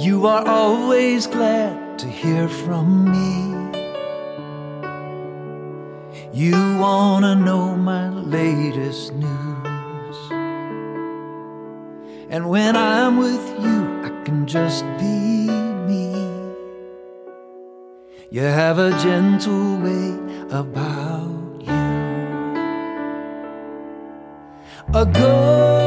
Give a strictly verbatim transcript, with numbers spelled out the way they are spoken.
You are always glad to hear from me. You wanna know my latest news. And when I'm with you, I can just be me. You have a gentle way about you. A good